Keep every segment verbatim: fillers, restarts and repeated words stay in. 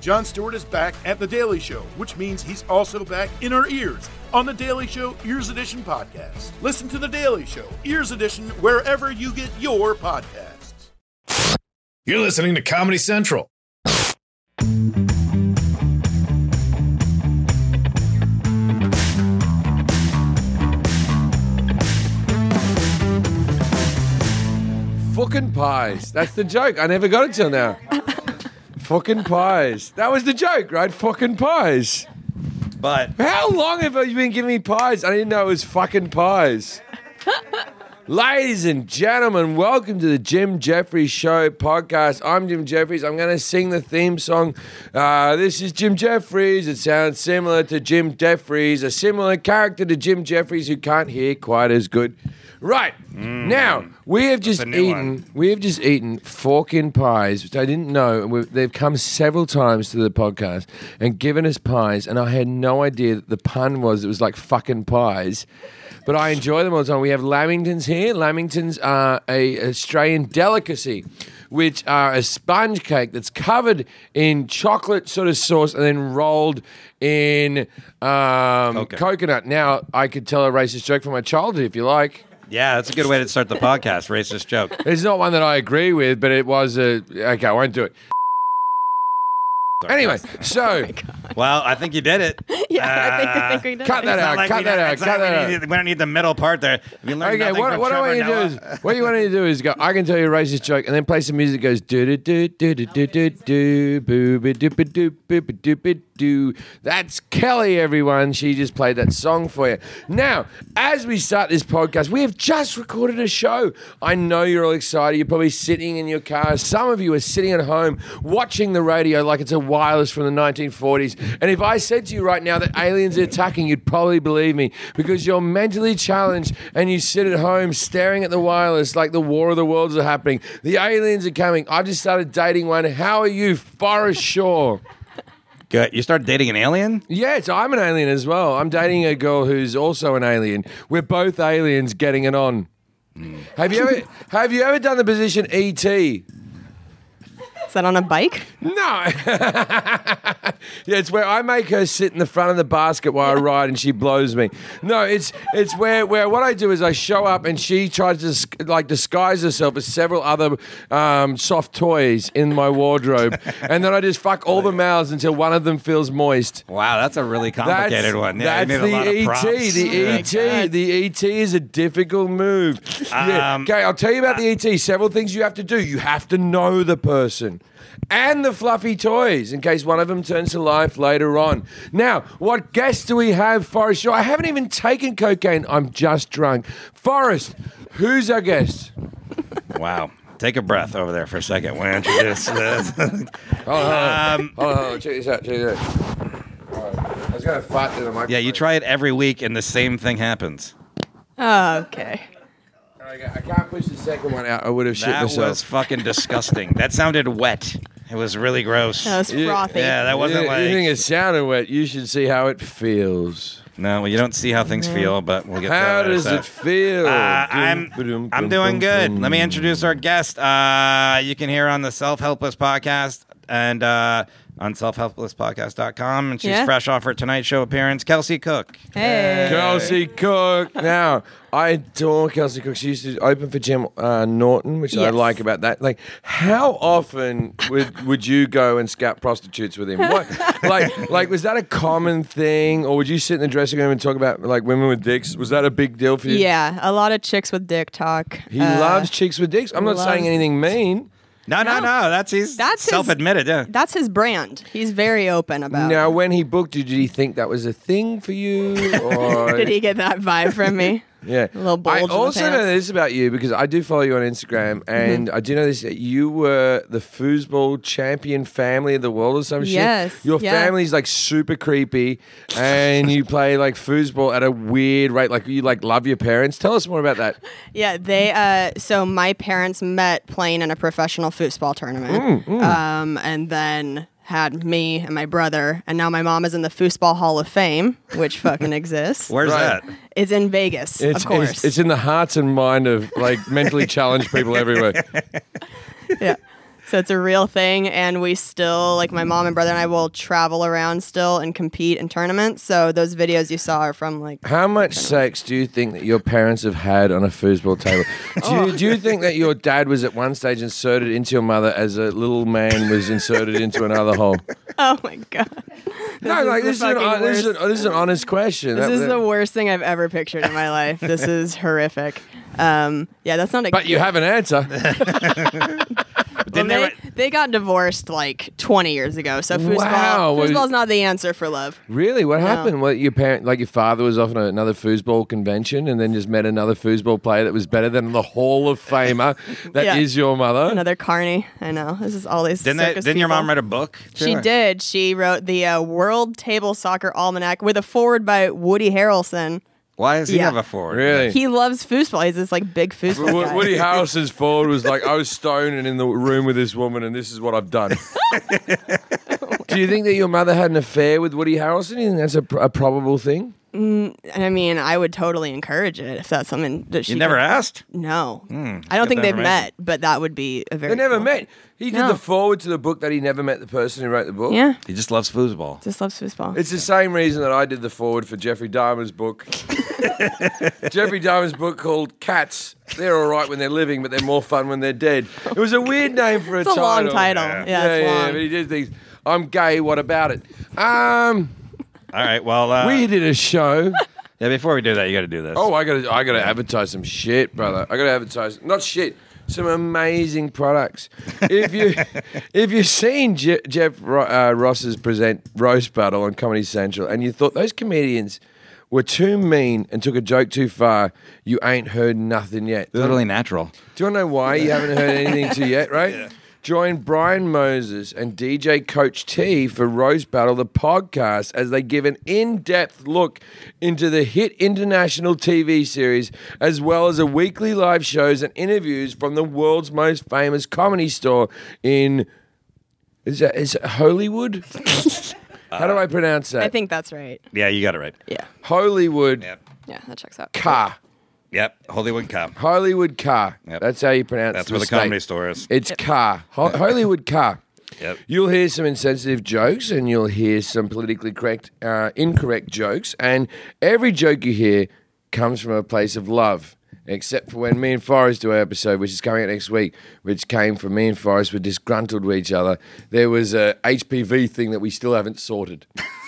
Jon Stewart is back at The Daily Show, which means he's also back in our ears on The Daily Show Ears Edition podcast. Listen to The Daily Show Ears Edition wherever you get your podcasts. You're listening to Comedy Central. Fucking pies. That's the joke. I never got it till now. Fucking pies. That was the joke, right? Fucking pies. But how long have you been giving me pies? I didn't know it was fucking pies. Ladies and gentlemen, welcome to the Jim Jefferies Show podcast. I'm Jim Jefferies. I'm going to sing the theme song. Uh, this is Jim Jefferies. It sounds similar to Jim Jefferies, a similar character to Jim Jefferies who can't hear quite as good. Right. Mm. Now, we have just eaten one. we have just eaten forkin pies, which I didn't know. And they've come several times to the podcast and given us pies, and I had no idea that the pun was it was like fucking pies. But I enjoy them all the time. We have lamingtons here. Lamingtons are a Australian delicacy, which are a sponge cake that's covered in chocolate sort of sauce and then rolled in um, okay. coconut. Now, I could tell a racist joke from my childhood if you like. Yeah, that's a good way to start the podcast, racist joke. It's not one that I agree with, but it was a... Okay, I won't do it. Anyway, so... Oh well, I think you did it. Yeah, uh, I, think, I think we did Cut it. that out, like cut that out, cut that out. Need, we don't need the middle part there. We learned okay, what, what I want you to do is... What you want you to do is go, I can tell you a racist joke, and then play some music that goes... do-do-do-do-do-do-do, boo-ba-doo-ba-doo-ba-doo-ba-doo. That's Kelly, everyone. She just played that song for you. Now, as we start this podcast, we have just recorded a show. I know you're all excited. You're probably sitting in your car. Some of you are sitting at home watching the radio like it's a wireless from the nineteen forties. And if I said to you right now that aliens are attacking, you'd probably believe me because you're mentally challenged and you sit at home staring at the wireless like the War of the Worlds are happening. The aliens are coming. I just started dating one. How are you, Forrest Shaw? Good. You started dating an alien? Yes, I'm an alien as well. I'm dating a girl who's also an alien. We're both aliens getting it on. Mm. Have you ever have you ever done the position E T? Is that on a bike? No. Yeah, it's where I make her sit in the front of the basket while I ride and she blows me. No, it's it's where, where what I do is I show up and she tries to like disguise herself as several other um, soft toys in my wardrobe. And then I just fuck all the mouths until one of them feels moist. Wow, that's a really complicated that's, one. Yeah, that's the E T. The oh E T. The E T is a difficult move. Um, yeah. Okay, I'll tell you about the E T. Several things you have to do. You have to know the person. And the fluffy toys, in case one of them turns to life later on. Now, what guests do we have, Forrest Shaw? I haven't even taken cocaine. I'm just drunk. Forrest, who's our guest? Wow. Take a breath over there for a second when I introduce this. Hold on, hold on. Um, hold on, hold on. Check this out, check this out. All right. I was going to fart to the microphone. Yeah, you try it every week and the same thing happens. Oh, okay. I can't push the second one out. I would have shit that myself. That was fucking disgusting. That sounded wet. It was really gross. That was frothy. Yeah, that wasn't you, like... You think it sounded wet. You should see how it feels. No, well, you don't see how things feel, but we'll get to How that does later. it feel? Uh, I'm, I'm doing good. Let me introduce our guest. Uh, you can hear her on the Self-Helpless podcast and uh, on self helpless podcast dot com, and she's yeah. fresh off her Tonight Show appearance, Kelsey Cook. Hey. Kelsey Cook. Now, I adore Kelsey Cook. She used to open for Jim uh, Norton, which yes. I like about that. Like, how often would would you go and scout prostitutes with him? What, like, like was that a common thing, or would you sit in the dressing room and talk about like women with dicks? Was that a big deal for you? Yeah, a lot of chicks with dick talk. He uh, loves chicks with dicks. I'm not loves- saying anything mean. No, no, no. That's he's That's his- self-admitted. Yeah. That's his brand. He's very open about Now, it. when he booked you, did he think that was a thing for you? Or Did he get that vibe from me? Yeah. A little bulge I in the also know pants. this about you because I do follow you on Instagram, and Mm-hmm. I do know this. You were the foosball champion family of the world or some Yes, shit. Your yeah. family's like super creepy, and you play like foosball at a weird rate. Like you like love your parents. Tell us more about that. Yeah, they. Uh, so my parents met playing in a professional football tournament, Mm, Um, and then had me and my brother, and now my mom is in the Foosball Hall of Fame, which fucking exists. Where's Right. that? It's in Vegas, It's, of course. it's it's in the hearts and mind of like mentally challenged people everywhere. Yeah. So it's a real thing, and we still, like my mom and brother and I will travel around still and compete in tournaments. So those videos you saw are from like... How much sex do you think that your parents have had on a foosball table? Do you, do you think that your dad was at one stage inserted into your mother as a little man was inserted into another hole? Oh my God. No, is like the this is, an, fucking this, is worst. an, this is an honest question. This That- is that- the worst thing I've ever pictured in my life. This is horrific. Um, yeah, that's not a But you have an answer. Well, Didn't they, they- they got divorced like twenty years ago. So foosball, Wow. Well, foosball's not the answer for love. Really? What No. happened? What your parent, like your father, was off on another foosball convention and then just met another foosball player that was better than the Hall of Famer that is Yeah. your mother. Another carny. I know. This is all these Didn't, they, circus didn't your people. mom write a book? She too? did. She wrote the uh, World Table Soccer Almanac with a foreword by Woody Harrelson. Why does he Yeah. have a forward? Really? He loves foosball. He's this like big foosball Wo- guy. Woody Harrelson's forward was like, I was stoned and in the room with this woman, and this is what I've done. Do you think that your mother had an affair with Woody Harrelson? Do you think that's a, pr- a probable thing? And I mean, I would totally encourage it if that's something that she You never could- asked? No. I get don't think the they've information. met, but that would be a very They never cool- met. He did No. the forward to the book that he never met the person who wrote the book. Yeah. He just loves foosball. Just loves foosball. It's the same reason that I did the forward for Jeffrey Dahmer's book. Jeffrey Dahmer's book called Cats. They're all right when they're living, but they're more fun when they're dead. It was a weird name for a It's a title. long title. Yeah, yeah, it's yeah, long. but he did things. I'm gay. What about it? Um, All right, well... Uh, we did a show. yeah, before we do that, you got to do this. Oh, I gotta, I gotta advertise some shit, brother. I gotta advertise, not shit, some amazing products. If you, if you've seen Je- Jeff Ro- uh, Ross's present Roast Battle on Comedy Central, and you thought those comedians were too mean and took a joke too far, you ain't heard nothing yet. Totally natural. Do you want to know why you haven't heard anything to yet, right? Yeah. Join Brian Moses and D J Coach T for Roast Battle, the podcast, as they give an in-depth look into the hit international T V series, as well as a weekly live shows and interviews from the world's most famous comedy store in, is that, is it Hollywood? How do I pronounce that? I think that's right. Yeah, you got it right. Yeah. Hollywood Yep. Yeah, that checks out. Car. Yep, Hollywood Cup. Hollywood Car. Yep. That's how you pronounce That's the where the state. comedy store is. It's Car. Ho- Hollywood Car. Yep. You'll hear some insensitive jokes and you'll hear some politically correct, uh, incorrect jokes. And every joke you hear comes from a place of love, except for when me and Forrest do our episode, which is coming out next week, which came from me and Forrest were disgruntled with each other. There was a H P V thing that we still haven't sorted.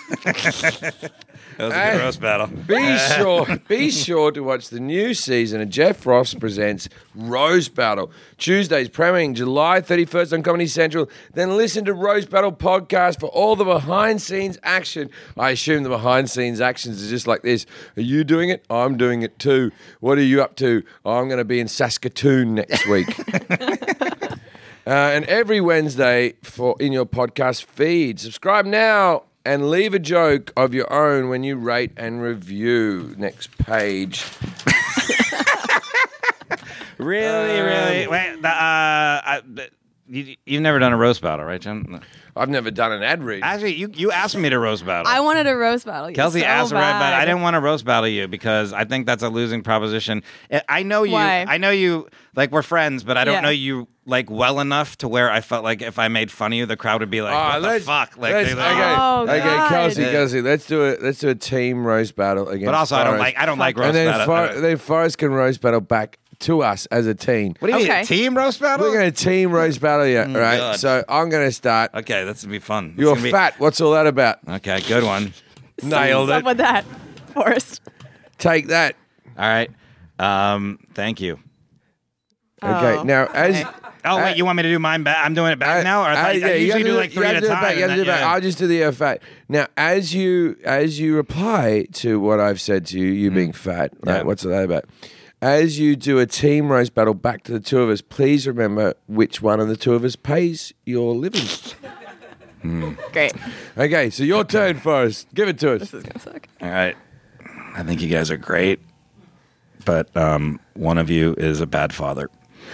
That was a Hey. good roast battle. Be sure, be sure to watch the new season of Jeff Ross Presents Rose Battle. Tuesdays premiering July thirty-first on Comedy Central. Then listen to Rose Battle podcast for all the behind-scenes action. I assume the behind-scenes actions is just like this. Are you doing it? I'm doing it too. What are you up to? I'm going to be in Saskatoon next week. uh, and every Wednesday for in your podcast feed. Subscribe now. And leave a joke of your own when you rate and review. Next page. Really, Um, really? Wait, the, uh, I, the, you, you've never done a roast battle, right, Jim? I've never done an ad read. Actually, you, you asked me to roast battle. I wanted a roast battle. you Kelsey so asked for it, but bad. I didn't want to roast battle you because I think that's a losing proposition. I- I know you. Why? I know you. Like we're friends, but I don't Yeah. know you like well enough to where I felt like if I made fun of you, the crowd would be like, Ah, "What the let's- fuck?" Like, let's- they- like- okay, Oh, okay, God. Kelsey, Yeah. Kelsey, let's do it. Let's do a team roast battle against. But also, I don't Forrest. like. I don't like roast And then, battle. For, then Forrest can roast battle back to us as a team. what do you Okay. mean, team roast battle? We're going to team roast battle you, right? God. So I'm going to start. Okay, that's gonna be fun. It's You're gonna be- fat. What's all that about? Okay, good one. Nailed What's up it. with that, Forrest? Take that. All right. Um, thank you. Okay. Oh, now, as okay. Oh Uh, wait, you want me to do mine back? I'm doing it back now, or I, Uh, thought, yeah, I you usually have to do like you three have at to a do it time. back, you have to and do it then- back. yeah. I'll just do the uh, fat. Now, as you as you reply to what I've said to you, you being fat, right? Yeah. What's that about? As you do a team roast battle back to the two of us, please remember which one of the two of us pays your living. Great. Okay, so your turn, Forrest. Give it to us. This is gonna suck. All right. I think you guys are great, but um, one of you is a bad father.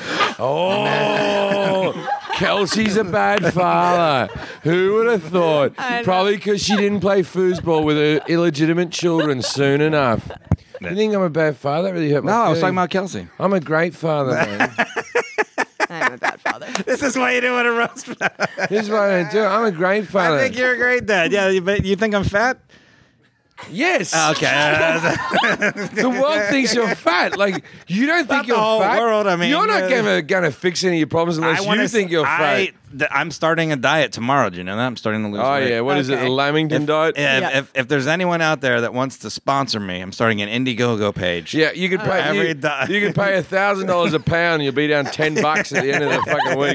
Oh, Kelsey's a bad father. Who would have thought? I know. Probably because she didn't play foosball with her illegitimate children soon enough. You think I'm a bad father? That really hurt my No, I was feelings. talking about Kelsey. I'm a great father, man. I'm a bad father. This is why you didn't want to roast battle. This is what I do. I'm a great father. I think you're a great dad. Yeah, you- but you think I'm fat? Yes. Okay. The world thinks you're fat. Like, you don't think Not the you're whole fat. world, I mean, you're not uh, gonna gonna fix any of your problems unless wanna you think s- you're fat. I, th- I'm starting a diet tomorrow. Do you know that? I'm starting to lose Oh weight. yeah, what is it? Okay. The Lamington diet? Yeah, Yeah. If, if, if there's anyone out there that wants to sponsor me, I'm starting an Indiegogo page. Yeah, you could pay Every you, di- you could pay a thousand dollars a pound, and you'll be down ten bucks at the end of the fucking week.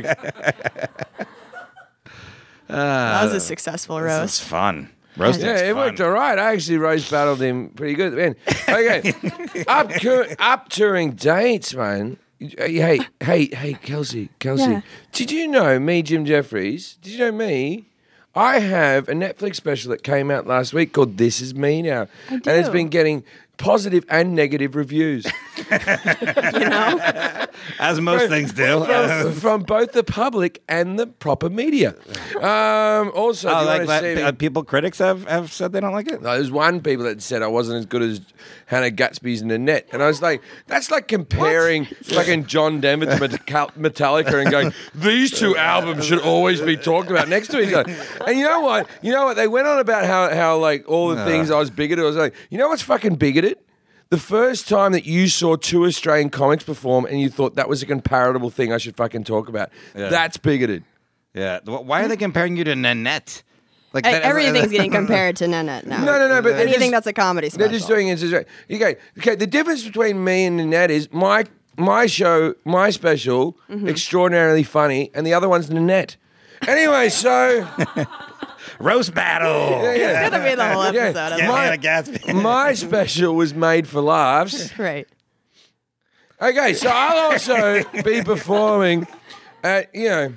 That was a successful This roast. is fun. Roasting's Yeah, it fun. worked all right. I actually roast battled him pretty good at the end. Okay, up cur- up touring dates, man. Hey, hey, hey, Kelsey, Kelsey. Yeah. Did you know me, Jim Jeffries? Did you know me? I have a Netflix special that came out last week called This Is Me Now, I and it's do. been getting positive and negative reviews You know? As most things do. from, from both the public and the proper media. Um, also, Oh, do you like want that, to see? uh, people, critics have, have said they don't like it? No, there's one people that said I wasn't as good as Hannah Gatsby's Nanette. And I was like, that's like comparing fucking John Denver to Metal- Metallica and going, these two albums should always be talked about next to each other. And you know what? You know what? They went on about how, how like, all the things I was bigoted. I was like, you know what's fucking bigoted? The first time that you saw two Australian comics perform and you thought that was a comparable thing I should fucking talk about. Yeah. That's bigoted. Yeah. Why are they comparing you to Nanette? Like E- that- Everything's getting compared to Nanette now. No, no, no, but they're anything just- that's a comedy special. They're just doing it. as- Okay, okay. The difference between me and Nanette is my my show, my special, Mm-hmm. extraordinarily funny, and the other one's Nanette. Anyway, so Roast battle. yeah, yeah. It's gonna be the whole Yeah. episode. of Yeah, My- Hannah Gatsby. my special was made for laughs. it. Right. Okay, so I'll also be performing at you know.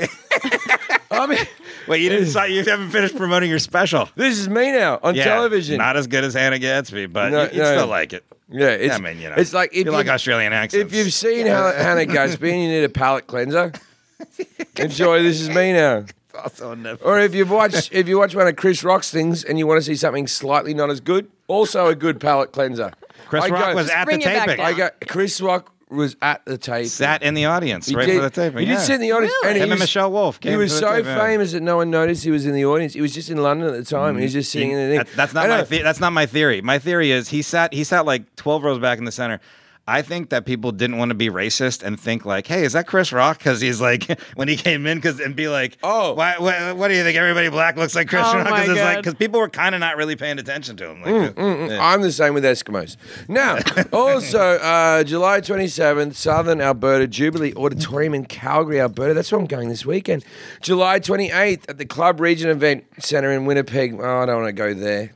I mean, Wait, you didn't. si- You haven't finished promoting your special. this is me now on Yeah, television. Not as good as Hannah Gatsby, but No, you, you no. still like it. yeah, it's, I mean, you know, it's like if you like you- Australian accents. If you've seen Hannah, Hannah Gatsby and you need a palate cleanser, enjoy This Is Me Now. also on Netflix. Or if you watch if you watch one of Chris Rock's things and you want to see something slightly not as good, also a good palate cleanser. Chris I Rock go- was at the bring it back taping. down. I go. Chris Rock was at the tape. Sat in the audience He right did, for the taping. He yeah. did sit in the audience, and he Him and was, Michelle Wolf He came was to the so tape, yeah. famous that no one noticed he was in the audience. He was just in London at the time, and he was just sitting in the thing. That's, that's not I my know. the- that's not my theory. My theory is he sat he sat like twelve rows back in the center. I think that people didn't want to be racist and think like, "Hey, is that Chris Rock?" Because he's like when he came in, because and be like, Oh. why, why, what do you think? Everybody black looks like Chris Oh Rock?" my Because like, God. because people were kind of not really paying attention to him. Like, Mm, yeah. I'm the same with Eskimos. Now, also, uh, July twenty-seventh, Southern Alberta Jubilee Auditorium in Calgary, Alberta. That's where I'm going this weekend. July twenty-eighth at the Club Region Event Centre in Winnipeg. Oh, I don't want to go there.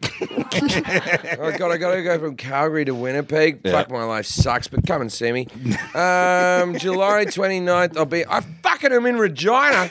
oh, God, I got to go from Calgary to Winnipeg. Fuck, my life sucks, but come and see me. Um, July twenty-ninth, I'll be... I fucking am in Regina.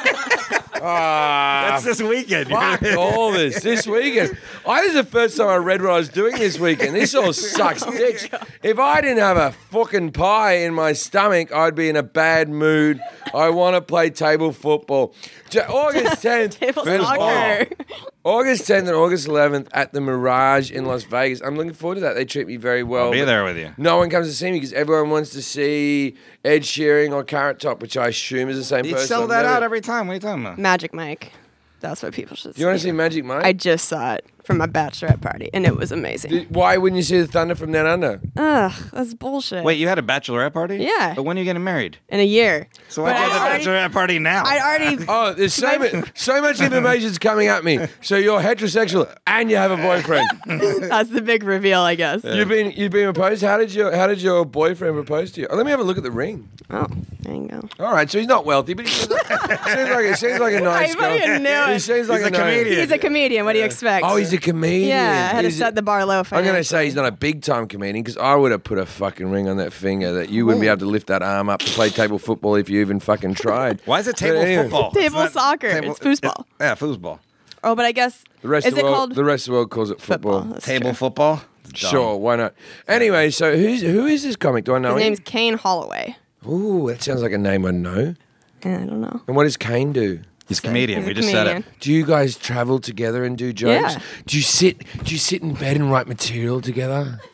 Ah, That's this weekend. fuck all this this weekend. I this is the first time I read what I was doing this weekend. This all sucks dicks. If I didn't have a fucking pie in my stomach, I'd be in a bad mood. I want to play table football. J- August tenth, Table first- soccer. oh, August tenth and August eleventh at the Mirage in Las Vegas. I'm looking forward to that. They treat me very well. I'll be but there with you. No one comes to see me because everyone wants to see Ed Sheeran or Carrot Top, which I assume is the same You person. sell I've that never- out every time. What are you talking about? Magic Mike. That's what people should see. You want to see Magic Mike? I just saw it from my bachelorette party, and it was amazing. Did- Why wouldn't you see the Thunder from Down Under? Ugh, that's bullshit. Wait, you had a bachelorette party? Yeah. But when are you getting married? in a year. So why But do you I have already- the bachelorette party now? I already. Oh, there's so, mu- so much information's coming at me. So you're heterosexual and you have a boyfriend. That's the big reveal, I guess. You've been you've been proposed. How did your How did your boyfriend propose to you? Oh, let me have a look at the ring. Oh, there you go. All right, so he's not wealthy, but he seems like, seems like, he seems like a nice I guy. fucking knew He it. seems like He's a nice- comedian. He's a comedian. What do you expect? Oh, he's a comedian. Yeah, I had to He's a- set the bar low. I'm going to financially. say he's not a big time comedian because I would have put a fucking ring on that finger that you wouldn't be able to lift that arm up to play table football if you even fucking tried. Why is it But table anyway, football? Table It's not soccer. It's foosball. yeah, foosball. Oh, but I guess The rest is of the it world, called the rest of the world calls it football. football? That's Table true. football? It's dumb. Sure, why not? Anyway, so who's who is this comic? Do I know His him? name's Kane Holloway. Ooh, that sounds like a name I know. Yeah, I don't know. And what does Kane do? He's a comedian. He's a we just comedian. said it. Do you guys travel together and do jokes? Yeah. Do you sit? Do you sit in bed and write material together?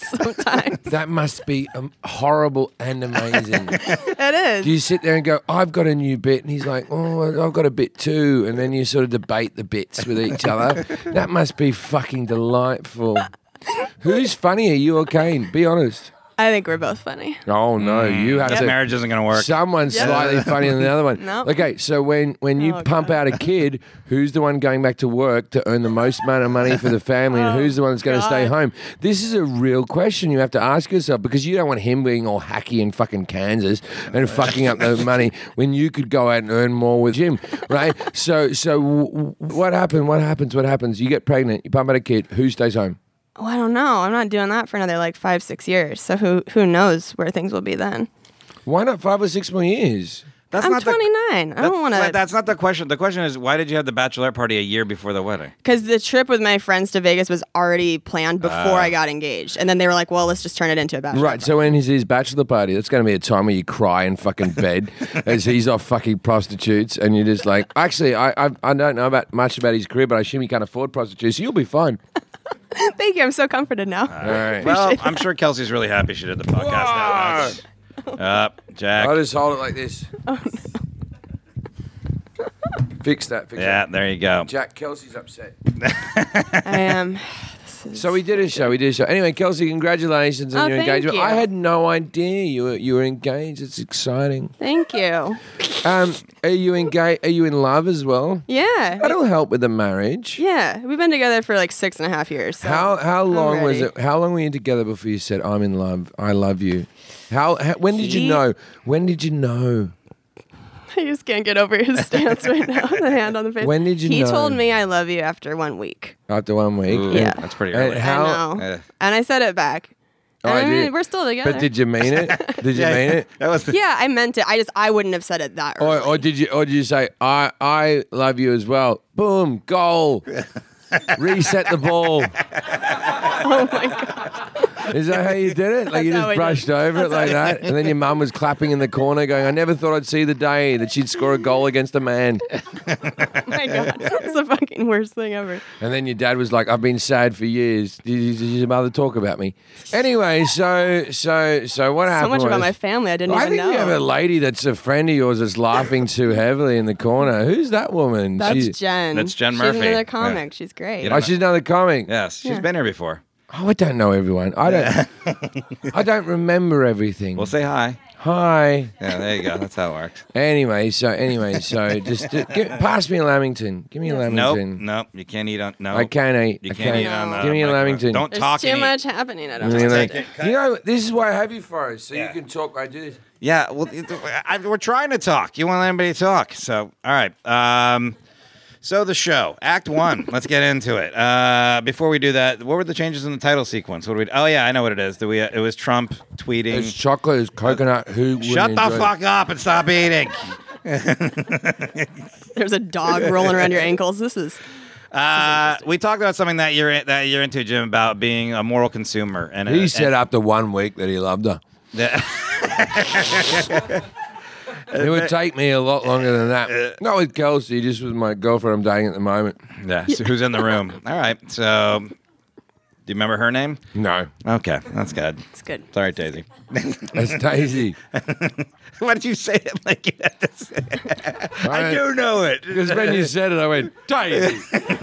sometimes. That must be um, horrible and amazing. It is. Do you sit there and go, I've got a new bit? And he's like, oh, I've got a bit too. And then you sort of debate the bits with each other. That must be fucking delightful. Who's funnier, you or Kane? Be honest. I think we're both funny. Oh, no. You have This to. marriage isn't going to work. Someone's Yep. slightly funnier than the other one. No. Okay, so when, when you Oh, pump God. out a kid, who's the one going back to work to earn the most amount of money for the family, and Oh, who's the one that's going to stay God. home? This is a real question you have to ask yourself, because you don't want him being all hacky in fucking Kansas and fucking up the money when you could go out and earn more with Jim, right? So, so w- w- what happened? What happens? What happens? You get pregnant, you pump out a kid, who stays home? Oh, I don't know. I'm not doing that for another like five, six years. So who who knows where things will be then? Why not five or six more years? That's I'm not the- twenty-nine. I That's, don't want but to. that's not the question. The question is, why did you have the bachelorette party a year before the wedding? Because the trip with my friends to Vegas was already planned before Ah. I got engaged, and then they were like, "Well, let's just turn it into a bachelor." Right, so when he's his bachelor party, that's going to be a time where you cry in fucking bed as he's off fucking prostitutes, and you're just like, actually, I I, I don't know about much about his career, but I assume he can't afford prostitutes, so you'll be fine. Thank you. I'm so comforted now. All right. Well, I'm sure Kelsey's really happy she did the podcast now. Uh, Jack. I'll just hold it like this. Oh, Fix that, fix Yeah, that. there you go. Jack, Kelsey's upset. I am. So we did a show, we did a show. Anyway, Kelsey, congratulations on Oh, your thank engagement. you. I had no idea you were you were engaged. It's exciting. Thank you. Um, are you engaged? Are you in love as well? Yeah. That'll help with the marriage. Yeah. We've been together for like six and a half years. So How how I'm long was ready. it? How long were you together before you said I'm in love? I love you. How, how when did you He- know? When did you know? I just can't get over his stance right now. The hand on the face. When did you He know? told me I love you after one week. After one week. Ooh, Yeah. That's pretty And early. how- I know. Uh, And I said it back. Oh, And I I mean, did. we're still together. But did you mean it? Did you mean it? That was the, Yeah, I meant it. I just I wouldn't have said it that early. Or, or did you? Or did you say I I love you as well? Boom, goal. Reset the ball. Oh my god. Is that how you did it? Like That's you how just I did brushed it. over it like that, and then your mum was clapping in the corner, going, "I never thought I'd see the day that she'd score a goal against a man." Oh my god. It's the fucking worst thing ever. And then your dad was like, "I've been sad for years. Did, did your mother talk about me?" Anyway, so so so what So happened? much about was- my family I didn't I even think know. you have a lady that's a friend of yours that's laughing too heavily in the corner. Who's that woman? That's She- Jen. That's Jen She's Murphy. another Yeah. comic. She's great. You Oh, she's another comic. yes, she's Yeah. been here before. Oh, I don't know everyone. I don't. I don't remember everything. We'll say hi. Hi. Yeah, there you go. That's how it works. Anyway, so anyway, so just, just give, pass me a Lamington. Give me a Nope, Lamington. nope. You can't eat on. No, I can't eat. You I can't eat on. No. Uh, Give me a microwave. Lamington. Don't There's talk. too and eat. much happening. I don't You know. know, take it. Cut you it. know, this is why I have you for us, so Yeah. you can talk. I do this. Yeah, well, it- I, we're trying to talk. You want anybody to talk? So, all right. Um, so the show, Act One. Let's get into it. Uh, before we do that, what were the changes in the title sequence? What do we? Oh yeah, I know what it is. Do we? Uh, it was Trump tweeting. It's chocolate, it's coconut. Who? Shut wouldn't the enjoy it? fuck up and stop eating. There's a dog rolling around your ankles. This is Uh, we talked about something that you're that you're into, Jim, about being a moral consumer. And He uh, said and- after one week that he loved her. It would take me a lot longer than that. Not with Kelsey, just with my girlfriend I'm dating at the moment. Yeah, so who's in the room? All right. So, do you remember her name? No, Okay, that's good. it's good. Sorry, Daisy. that's Daisy. Why did you say it like you had to say it? I do know it. Because when you said it, I went, Daisy.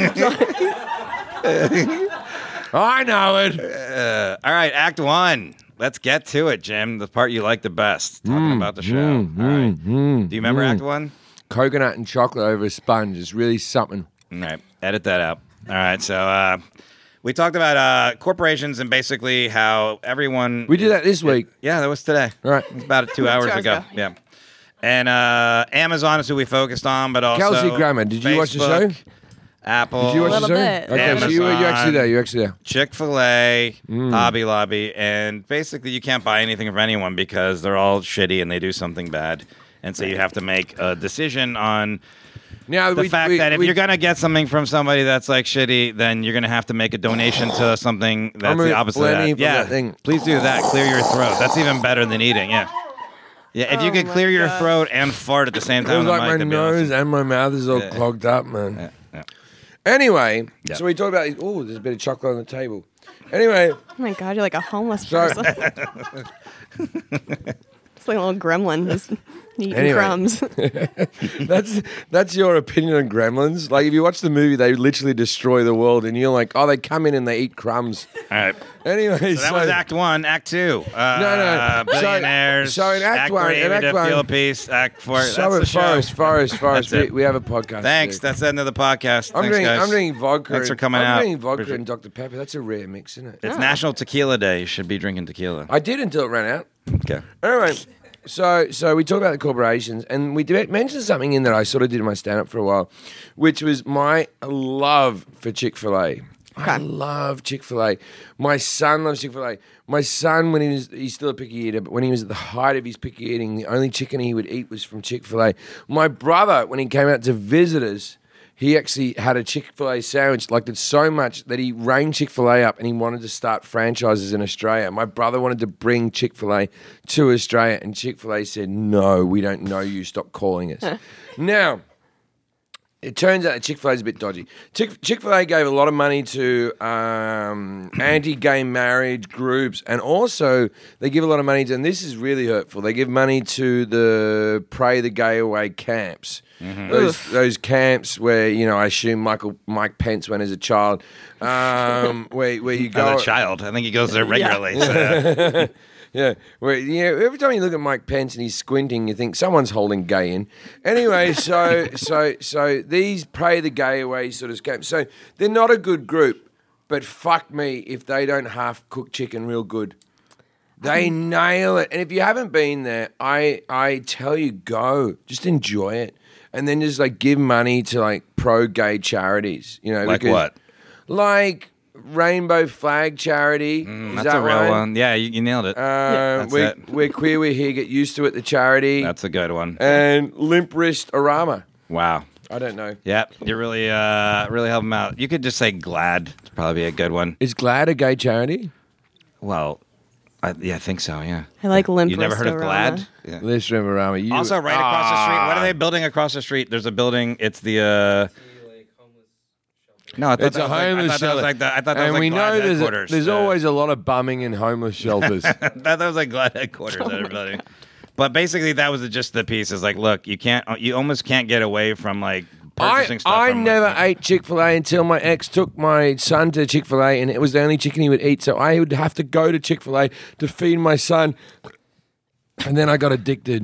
I know it. Uh, all right, Act One. Let's get to it, Jim. The part you like the best. Talking about the show. All right. Do you remember Act One? Coconut and chocolate over a sponge is really something. All right, edit that out. All right, so uh, we talked about uh, corporations and basically how everyone. We did that this week. Yeah, that was today. All right. It was about two hours hours ago. ago. Yeah. And uh, Amazon is who we focused on, but also Kelsey Grammer, did you watch the show? Facebook, Apple, Did you watch little the show? bit. Okay, so you were you actually Amazon. there. You actually there. Chick-fil-A, Mm. Hobby Lobby, and basically you can't buy anything from anyone because they're all shitty and they do something bad. And so you have to make a decision on Now, the we, fact we, that if we, you're going to get something from somebody that's like shitty, then you're going to have to make a donation to something that's gonna the opposite of let me that. from Yeah, that thing. please do that. Clear your throat. That's even better than eating. Yeah. Yeah, if you Oh could my clear your God. throat and fart at the same it time, was on like the my mic, that'd be nose awesome. and my mouth is all Yeah. clogged up, man. Yeah, yeah. Anyway, Yeah. so we talked about. Oh, there's a bit of chocolate on the table. Anyway, Oh my god, you're like a homeless Sorry. person. It's like a little gremlin just eating Anyway. crumbs. that's that's your opinion on Gremlins. Like, if you watch the movie, they literally destroy the world, and you're like, oh, they come in and they eat crumbs. All right. Anyway, So that was Act One. Act Two. Uh, No, no. So- Billionaires. so in Act One- three, in we Act did One- Field Piece. Act Four. So that's the show. Forrest, Forrest, Forrest. That's We, it. we have a podcast. Thanks. to do. That's the end of the podcast. I'm Thanks, drinking. guys. I'm drinking vodka. Thanks for and- coming I'm out. drinking vodka Appreciate- and Doctor Pepper. That's a rare mix, isn't it? It's National Tequila Day. You should be drinking tequila. I did until it ran out. Okay. Anyway, so so we talked about the corporations, and we did mention something in that I sort of did in my stand-up for a while, which was my love for Chick-fil-A. I love Chick-fil-A. My son loves Chick-fil-A. My son, when he was, he's still a picky eater, but when he was at the height of his picky eating, the only chicken he would eat was from Chick-fil-A. My brother, when he came out to visit us, he actually had a Chick-fil-A sandwich, liked it so much that he rang Chick-fil-A up and he wanted to start franchises in Australia. My brother wanted to bring Chick-fil-A to Australia, and Chick-fil-A said, no, we don't know you. Stop calling us. Now, it turns out that Chick-fil-A is a bit dodgy. Chick- Chick-fil-A gave a lot of money to um, anti-gay marriage groups, and also they give a lot of money to, and this is really hurtful, they give money to the Pray the Gay Away camps. Those, those camps where, you know, I assume Michael Mike Pence went as a child, um, where where you go As a child, I think he goes there regularly. So. Yeah, where yeah, every time you look at Mike Pence and he's squinting, you think someone's holding gay in. Anyway, so so so these Pray the Gay Away sort of camps. So they're not a good group, but fuck me if they don't half cook chicken real good. They nail it. And if you haven't been there, I I tell you, go. Just enjoy it. And then just like give money to like pro gay charities. You know, Like because- what? Like Rainbow Flag Charity. Mm, Is that's that a real one? one. Yeah, you, you nailed it. Uh, That's we're, it. we're queer, we're here, get used to it, the charity. That's a good one. and Limp Wrist Arama. Wow. I don't know. Yep, you're really, uh, really helping him out. You could just say Glad. It's probably a good one. Is GLAAD a gay charity? Well, I, yeah, I think so. Yeah. I like Limp You never heard of Wristorama. Glad? Yeah. Let's remember Arama. You, Also, right across the street. What are Ah. they building across the street? There's a building. It's the. Uh, no, I thought It's that a was like, I homeless thought that shelter. was like the, I thought that and was like we Glad know there's, a, headquarters. there's Uh, always a lot of bumming in homeless shelters. I thought that was like Glad headquarters. Oh my everybody. But basically, that was just the piece. Is like, look, you can't. You almost can't get away from like purchasing I, stuff. I from, never like, ate Chick-fil-A until my ex took my son to Chick-fil-A, and it was the only chicken he would eat. So I would have to go to Chick-fil-A to feed my son, and then I got addicted.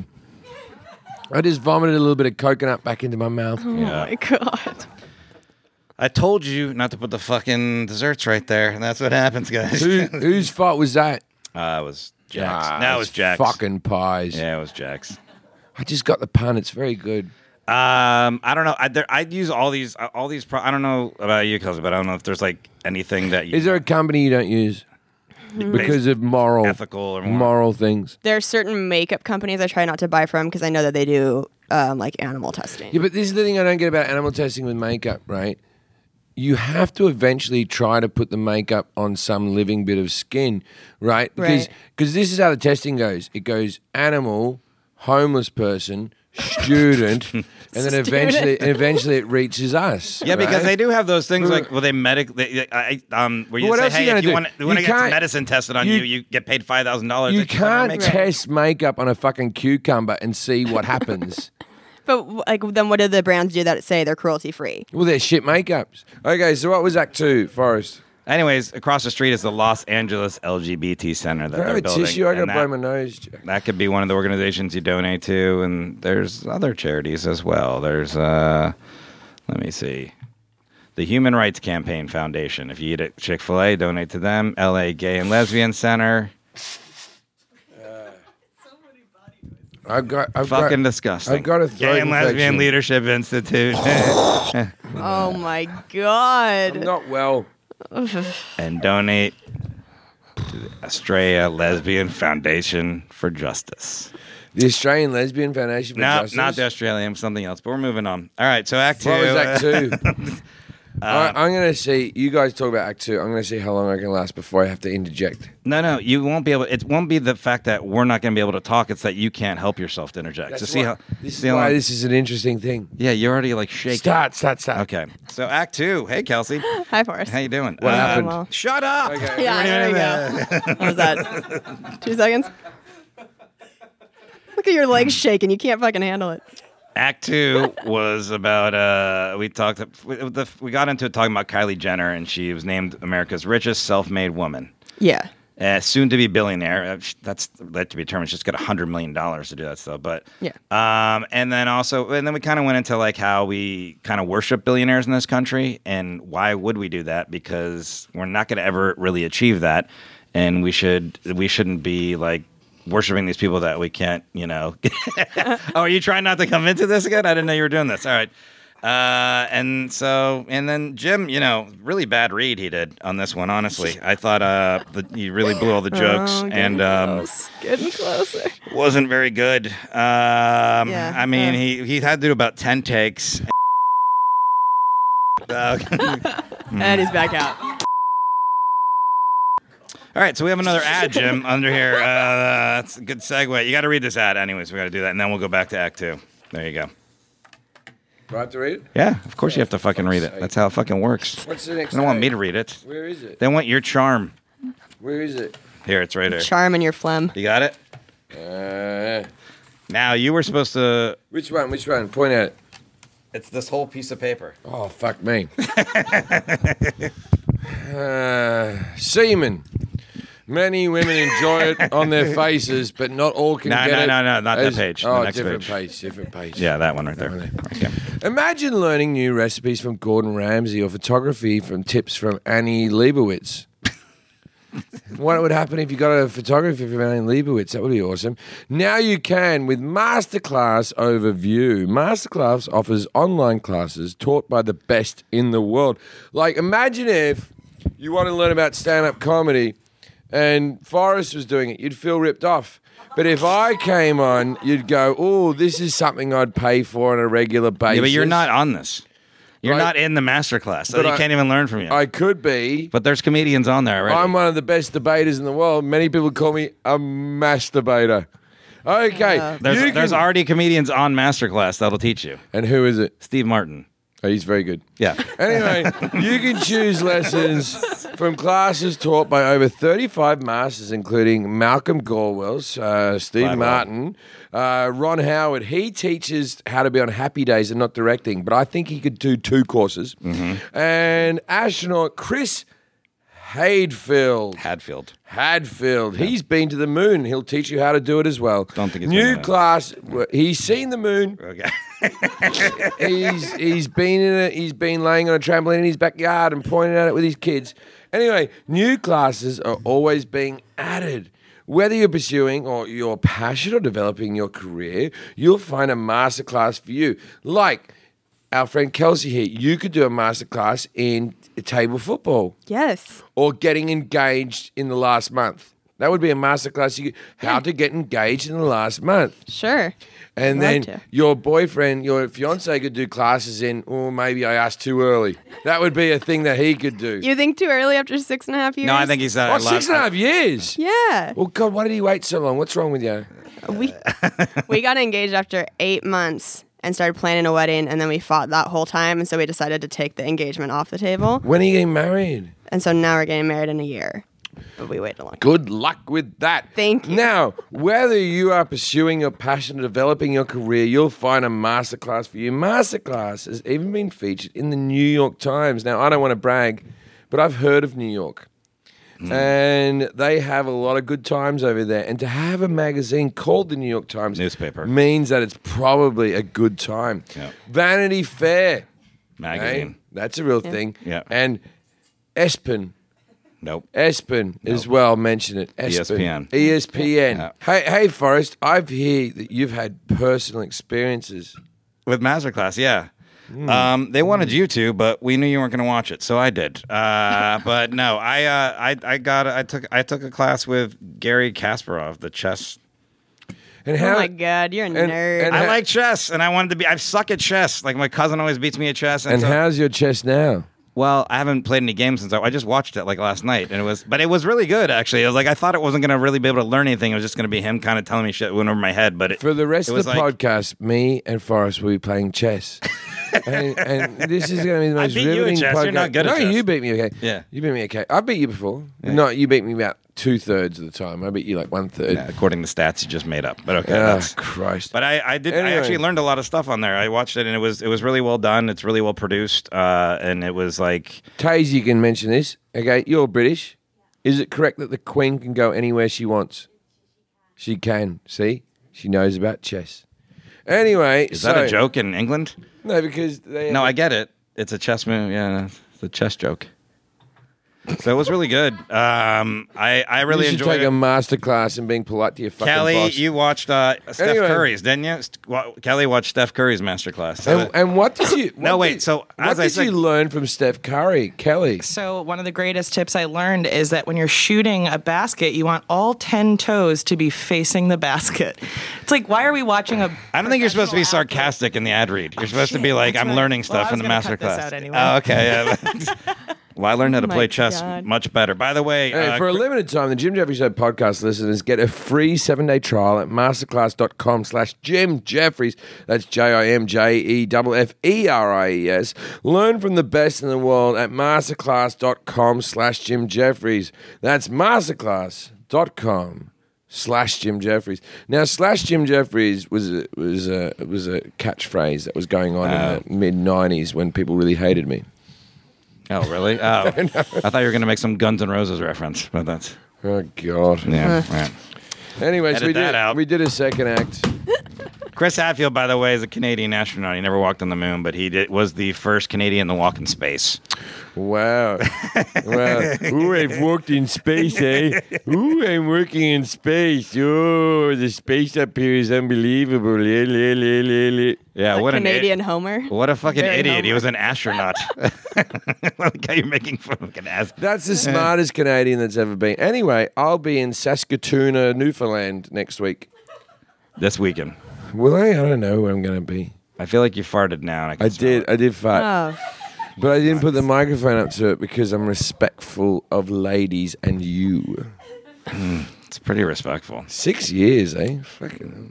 I just vomited a little bit of coconut back into my mouth. Oh my god. I told you not to put the fucking desserts right there, and that's what happens, guys. Who, whose fault was that? Uh, it was Jack's. Ah, no, it was it's Jack's. Fucking pies. Yeah, it was Jack's. I just got the pun. It's very good. Um, I don't know. I, there, I'd use all these, uh, all these. Pro- I don't know about you, Kelsey, but I don't know if there's like anything that you Is there a company you don't use because of moral, ethical or more. moral things? There are certain makeup companies I try not to buy from because I know that they do um, like animal testing. Yeah, but this is the thing I don't get about animal testing with makeup, right? You have to eventually try to put the makeup on some living bit of skin, right? Because Right. because this is how the testing goes. It goes animal, homeless person, student, and then eventually eventually it reaches us. Yeah, because right? they do have those things But- like, well, they medic, they, I, um, where you What say, else are you hey, gonna if you do? want, you You want to get some can't- medicine tested on you- you, you get paid five thousand dollars. You can't Right. test makeup on a fucking cucumber and see what happens. But like, then what do the brands do that say they're cruelty free? Well, they're shit makeups. Okay, so what was Act Two, Forrest? Anyways, across the street is the Los Angeles L G B T Center that Can I have they're a building. tissue? I gotta and blow that, my nose. Jack. that could be one of the organizations you donate to, and there's other charities as well. There's, uh, let me see. The Human Rights Campaign Foundation. If you eat at Chick-fil-A, donate to them. L A Gay and Lesbian Center. I've got. I've Fucking got, disgusting. I've got a throat Gay and Lesbian infection. Leadership Institute. Oh my god. I'm not well. And donate to the Australia Lesbian Foundation for Justice. The Australian Lesbian Foundation for No, Justice. not the Australian, something else. But we're moving on. All right, so Act Two. What was Act Two? I, I'm going to see, you guys talk about Act Two. I'm going to see how long I can last before I have to interject. No, no, you won't be able. It won't be the fact that we're not going to be able to talk. It's that you can't help yourself to interject. That's so see why, how this see is how why long- this is an interesting thing. Yeah, you're already like shaking. Start, start, start. Okay, so Act Two. Hey, Kelsey, Hi, Forrest. how you doing? What Uh, happened? well. Shut up. Okay. Yeah, there we go. What was that? Two seconds? Look at your legs shaking. You can't fucking handle it. Act Two was about uh, we talked we, the, we got into it talking about Kylie Jenner, and she was named America's richest self-made woman, Yeah. uh, soon to be billionaire. Uh, sh- That's that to be determined. She's got a hundred million dollars to do that stuff. But Yeah. um, and then also, and then we kind of went into like how we kind of worship billionaires in this country, and why would we do that? Because we're not going to ever really achieve that, and we should we shouldn't be like worshiping these people that we can't, you know. Oh, are you trying not to come into this again? I didn't know you were doing this. All right. Uh, and so, and then Jim, you know, really bad read he did on this one, honestly. I thought uh, the, he really blew all the jokes Oh, getting and um, close. Getting closer. wasn't very good. Um, Yeah, I mean, yeah. he, he had to do about ten takes. Uh, And he's back out. All right, so we have another ad, Jim, under here. Uh, that's a good segue. You got to read this ad, anyways. We got to do that, and then we'll go back to Act Two. There you go. Do I have to read it? Yeah, of course you have to fucking read it. sake. That's how it fucking works. What's the next They don't want ad? me to read it. Where is it? They want your charm. Where is it? Here, it's right here. Charm in your phlegm. You got it? Uh, Now, you were supposed to... which one? Which one? Point at it. It's this whole piece of paper. Oh, fuck me. uh, semen. Many women enjoy it on their faces, but not all can No, get no, it. no, no, not that as- page. The Oh, next different page. page. Different page. Yeah, that one right there. one there. Okay. Imagine learning new recipes from Gordon Ramsay or photography from tips from Annie Leibovitz. What would happen if you got a photography from Annie Leibovitz? That would be awesome. Now you can with Masterclass Overview. Masterclass offers online classes taught by the best in the world. Like, imagine if you want to learn about stand-up comedy and Forrest was doing it, you'd feel ripped off. But if I came on, you'd go, oh, this is something I'd pay for on a regular basis. Yeah, but you're not on this. You're Right. not in the master class, so But you I- can't even learn from you. I could be. but there's comedians on there already. I'm one of the best debaters in the world. Many people call me a masturbator. Okay. there's you there's can- already comedians on masterclass that'll teach you. And who is it? Steve Martin. Oh, he's very good. Yeah. Anyway, you can choose lessons from classes taught by over thirty-five masters, including Malcolm Gladwell's, uh, Steve Gladwell. Martin, uh, Ron Howard. He teaches how to be on happy days and not directing, but I think he could do two courses. Mm-hmm. And astronaut Chris Hadfield. Hadfield. Hadfield. He's been to the moon. He'll teach you how to do it as well. Don't think he's New been to that. class. He's seen the moon. Okay. He's he's been in it. He's been laying on a trampoline in his backyard and pointing at it with his kids. Anyway, new classes are always being added. Whether you're pursuing or you're passionate or developing your career, you'll find a masterclass for you. Like our friend Kelsey here, you could do a masterclass in table football Yes. or getting engaged in the last month. That would be a masterclass. You how to get engaged in the last month. Sure. And I'd then love to. your boyfriend, your fiance could do classes in, oh, maybe I asked too early. That would be a thing that he could do. You think too early after six and a half years? No, I think he's uh, Oh, last- six and a half years? Yeah. Well, God, why did he wait so long? What's wrong with you? We we got engaged after eight months and started planning a wedding, and then we fought that whole time, and so we decided to take the engagement off the table. When are you getting married? And so now we're getting married in a year. But we waited a long time. Good luck with that. Thank you. Now, whether you are pursuing your passion or developing your career, you'll find a masterclass for you. Masterclass has even been featured in the New York Times. Now, I don't want to brag, but I've heard of New York. Mm. And they have a lot of good times over there. And to have a magazine called the New York Times Newspaper. means that it's probably a good time. Yeah. Vanity Fair. Magazine. Hey, that's a real thing. Yeah. And Espen. Nope. Espen as well, mention it. Espen. E S P N. E S P N. Yeah. Hey, hey, Forrest, I've heard that you've had personal experiences. With masterclass, yeah. Um, they wanted you to, but we knew you weren't going to watch it, so I did. Uh, but no, I, uh, I, I got, I took, I took a class with Gary Kasparov, the chess. And Oh my God, you're a nerd. and I ha- like chess, and I wanted to be. I suck at chess. Like my cousin always beats me at chess. And, And so- how's your chest now? Well, I haven't played any games since I, I just watched it like last night, and it was, but it was really good actually. It was like I thought it wasn't going to really be able to learn anything. It was just going to be him kind of telling me shit that went over my head. But it, For the rest it of was the like, podcast, me and Forrest will be playing chess. and, and this is going to be the I most beat you at riveting chess. podcast. You're not good at no, chess. you beat me. Okay. Yeah. You beat me. Okay. I beat you before. No, you beat me about two thirds of the time. I beat you like one third. yeah, according to stats you just made up. But okay, Oh, that's, Christ. but I, I did. Anyway. I actually learned a lot of stuff on there. I watched it, and it was it was really well done. It's really well produced, uh, and it was like Taze, you can mention this. Okay, you're British. Is it correct that the Queen can go anywhere she wants? She can. See? She knows about chess. Anyway. is so, that a joke in England? No, because they. No, I get it. It's a chess move. Yeah, it's a chess joke. So it was really good. Um, I I really you should enjoyed take it. a master class in being polite to your fucking Kelly, boss. you watched uh, Steph Anyway. Curry's, didn't you? St- wa- Kelly watched Steph Curry's masterclass. So And, that- and what did you? No, what wait, did- so, what as I did said- you learn from Steph Curry, Kelly? So one of the greatest tips I learned is that when you're shooting a basket, you want all ten toes to be facing the basket. It's like, why are we watching a? I don't think you're supposed to be professional athlete? sarcastic in the ad read. You're supposed to be like, That's I'm right. learning Well, stuff I in was the gonna cut this masterclass. out anyway. Oh, okay. Yeah. Well, I learned how to Oh play my chess God. much better. By the way, Hey, uh, for a limited time, the Jim Jeffries Show podcast listeners get a free seven-day trial at masterclass.com slash Jim Jeffries. That's J I M J E F F E R I E S. Learn from the best in the world at masterclass.com slash Jim Jeffries. That's masterclass.com slash Jim Jeffries. Now, slash Jim Jeffries was a, was a, was a catchphrase that was going on in the mid nineties when people really hated me. oh, really? Oh, I thought you were going to make some Guns N' Roses reference, but that's Oh, God. yeah. right. Anyways, Edit we that did, out. we did a second act. Chris Hadfield, by the way, is a Canadian astronaut. He never walked on the moon, but he did, was the first Canadian to walk in space. Wow. Wow. Ooh, I've worked in space, eh? Ooh, I'm working in space. Oh, the space up here is unbelievable. Le, le, le, le, le. Yeah, Like what Canadian an Homer. i- what a fucking Very idiot. He Homer. was an astronaut. Like how you're making fun of an ass. That's the smartest Canadian that's ever been. Anyway, I'll be in Saskatoon, uh, Newfoundland next week. This weekend. Will I? I don't know where I'm going to be. I feel like you farted now. And I, can I smell did. it. I did fart. Oh, But I didn't put the microphone up to it because I'm respectful of ladies and you. It's pretty respectful. Six years, eh? Fucking.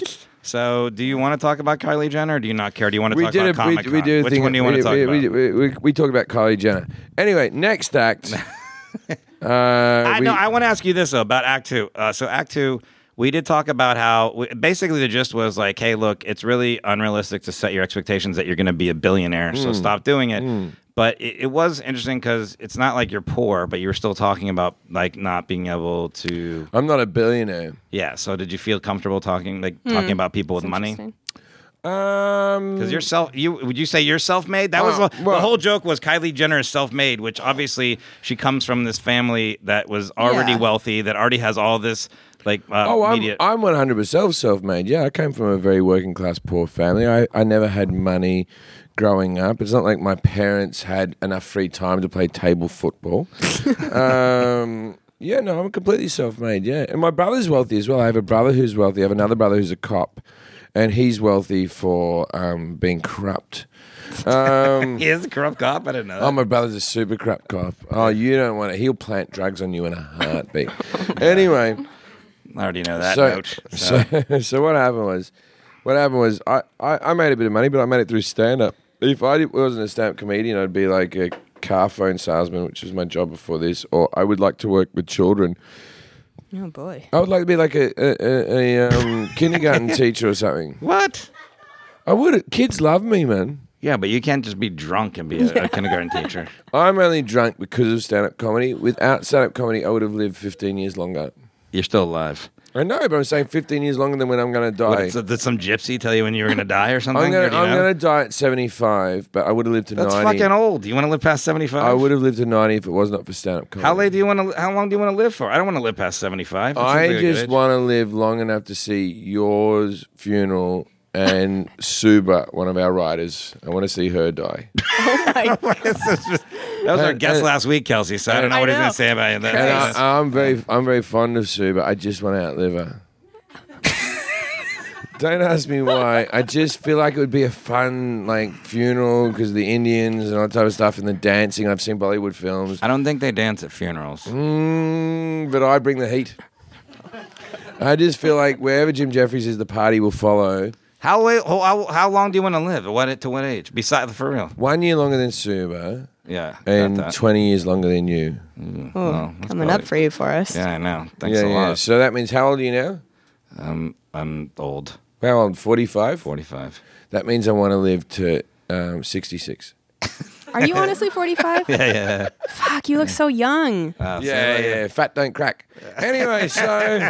So, do you want to talk about Kylie Jenner, or do you not care? Do you want to We talk did about a, we, Comic Con? we did a Which thing. one do you want we, to talk we, about? We, we, we, we talked about Kylie Jenner. Anyway, next act. uh, I, we- no, I want to ask you this though about Act Two. Uh, so, Act Two, we did talk about how we, basically the gist was like, hey, look, it's really unrealistic to set your expectations that you're going to be a billionaire, Hmm. so stop doing it. But it, it was interesting because it's not like you're poor, but you were still talking about like not being able to. I'm not a billionaire. Yeah. So, did you feel comfortable talking like talking about people with money? interesting. Um, Because you're self, you would you say you're self-made? That was Well, the, well- the whole joke was Kylie Jenner is self-made, which obviously she comes from this family that was already Yeah. wealthy, that already has all this like uh, Oh, I'm, media. I'm one hundred percent self-made. Yeah, I came from a very working class, poor family. I, I never had money growing up. It's not like my parents had enough free time to play table football. um, yeah, no, I'm completely self-made. Yeah, and my brother's wealthy as well. I have a brother who's wealthy. I have another brother who's a cop, and he's wealthy for um, being corrupt. Um, he is a corrupt cop. I didn't know. That. Oh, my brother's a super corrupt cop. Oh, you don't want to. He'll plant drugs on you in a heartbeat. Anyway, I already know that so, note. So. so, so what happened was, what happened was, I, I, I made a bit of money, but I made it through stand-up. If I did- wasn't a stand-up comedian, I'd be like a car phone salesman, which was my job before this, or I would like to work with children. Oh boy. I would like to be like a, a, a, a um, kindergarten teacher or something. What? I would. Kids love me, man. Yeah, but you can't just be drunk and be a, a kindergarten teacher. I'm only drunk because of stand-up comedy. Without stand-up comedy, I would have lived fifteen years longer. You're still alive. I know, but I'm saying fifteen years longer than when I'm going to die. What, so did some gypsy tell you when you were going to die or something? I'm going Or do you I'm know? going to die at seventy-five, but I would have lived to That's ninety. fucking old. You want to live past seventy-five? I would have lived to ninety if it was not for stand-up comedy. How late do you want to? How long do you want to live for? I don't want to live past seventy-five. That seems I like a good just age. want to live long enough to see yours funeral and Suba, one of our writers. I want to see her die. That was our And- guest and- last week, Kelsey. So I don't know I what he's know. going to say about it. And That- I, I'm very, I'm very fond of Suba. I just want to outlive her. Don't ask me why. I just feel like it would be a fun like funeral because of the Indians and all that type of stuff and the dancing. I've seen Bollywood films. I don't think they dance at funerals. Mm, but I bring the heat. I just feel like wherever Jim Jeffries is, the party will follow. How, how how long do you want to live? What to what age? Besides, for real. One year longer than Suba Yeah. and got that. twenty years longer than you. Mm, Oh, well, that's coming probably- up for you, Forrest. Yeah, I know. Thanks yeah, a yeah. lot. So that means how old are you now? Um, I'm old. How old? forty-five? forty-five. That means I want to live to um, sixty-six. Are you honestly forty-five? Yeah, yeah. Fuck, you look so young. Uh, so Yeah, like- yeah. Fat don't crack. Anyway, so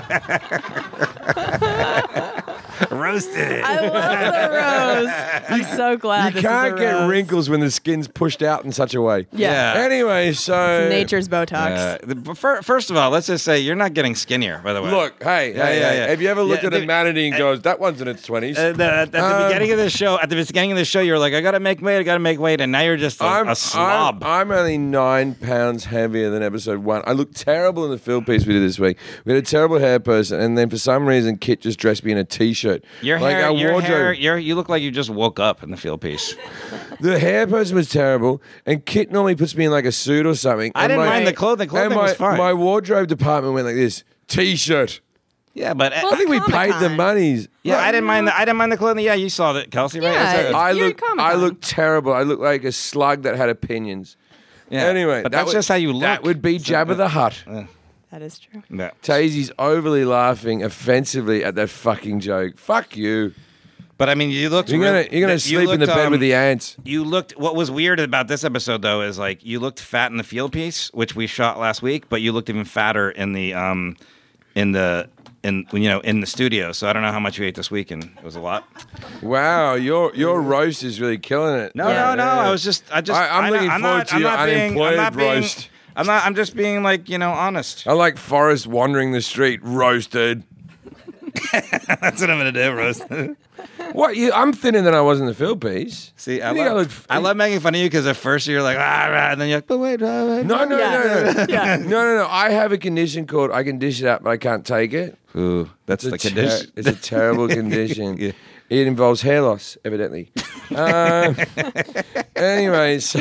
Roasted. I love the rose. I'm so glad you this can't is a get rose. wrinkles when the skin's pushed out in such a way. Yeah. Yeah. Anyway, so Nature's Botox. Uh, the- but fir- first of all, let's just say you're not getting skinnier, by the way. look, hey, Yeah, hey, yeah, hey, yeah. have you ever looked Yeah, at a the- manatee and goes, "That one's in its twenties"? Uh, the, at the Um, beginning of the show, at the beginning of the show, you're like, I gotta make weight, I gotta make weight, and now you're just a, I'm, a slob. I'm, I'm only nine pounds heavier than episode one. I look terrible in the field piece we did this week. We had a terrible hair person, and then for some reason, Kit just dressed me in a t-shirt. your like hair, our your wardrobe. hair, your, you look like you just woke up in the field piece. The hair person was terrible, and Kit normally puts me in like a suit or something. I and didn't my- mind the clothing. Clothing and my, was fine. My wardrobe department went like this: t-shirt. Yeah, but Well, I think we paid the Comic-Con. monies. yeah, Right. I didn't mind the I didn't mind the clothing. Yeah, you saw that, Kelsey, right? Yeah, That's it. I You're look, at I Comic-Con. look terrible. I look like a slug that had opinions. Yeah. Anyway, but that that's would- just how you look. That would be Jabba the Hutt. That is true. Yeah. Tazy's overly laughing offensively at that fucking joke. Fuck you. But I mean, you looked. You're real- gonna you're gonna you sleep in the looked, bed um, with the ants. You looked. What was weird about this episode, though, is like you looked fat in the field piece, which we shot last week, but you looked even fatter in the um, in the in you know in the studio. So I don't know how much you ate this weekend. It was a lot. Wow, your your roast is really killing it. No, Yeah. no, no. I was just. I just. I- I'm I, looking I'm forward not, to I'm your not being, I'm unemployed not being, roast. I'm not. I'm just being like you know honest. I like Forrest wandering the street roasted. That's what I'm gonna do, roast. What? You, I'm thinner than I was in the field piece. See, I You think love, I look- I love making fun of you because at first you're like, ah, rah, and then you're like, but wait, uh, wait. No, no, Yeah. no, no. Yeah. No, no, no. I have a condition called I can dish it out, but I can't take it. Ooh, that's the It's a ter- condition. it's a terrible condition. Yeah. It involves hair loss, evidently. um, anyways,